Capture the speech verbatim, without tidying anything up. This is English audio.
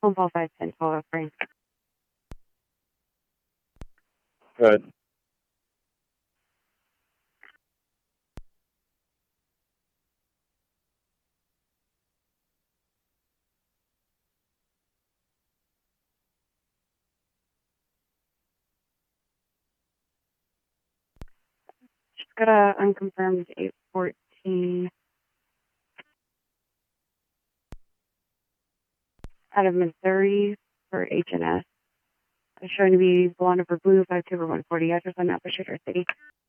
Phone call five ten, follow up frame. Good. Just got a unconfirmed eight fourteen out of Missouri for H and S. It's showing to be blonde over blue, five two over one forty, address on Napa Sugar City.